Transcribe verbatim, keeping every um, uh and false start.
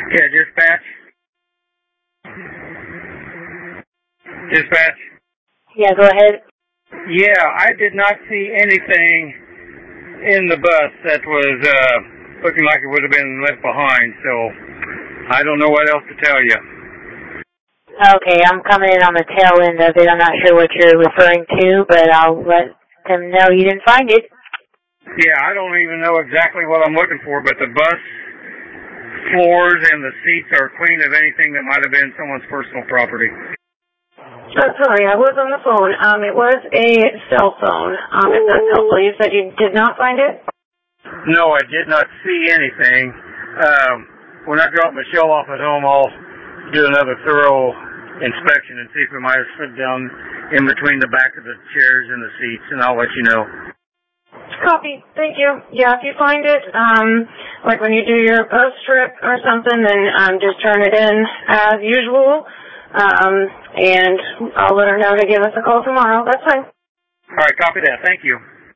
Yeah, dispatch. Dispatch. Yeah, go ahead. Yeah, I did not see anything in the bus that was uh, looking like it would have been left behind, so I don't know what else to tell you. Okay, I'm coming in on the tail end of it. I'm not sure what you're referring to, but I'll let them know you didn't find it. Yeah, I don't even know exactly what I'm looking for, but the bus floors and the seats are clean of anything that might have been someone's personal property. Oh, sorry, I was on the phone. Um, it was a cell phone. Um, if that's helpful. You said you did not find it? No, I did not see anything. Um, when I drop Michelle off at home, I'll do another thorough inspection and see if we might have slipped down in between the back of the chairs and the seats, and I'll let you know. Copy. Thank you. Yeah, if you find it, um, like when you do your post trip or something, then um, just turn it in as usual. Um, and I'll let her know to give us a call tomorrow. That's fine. All right, copy that. Thank you.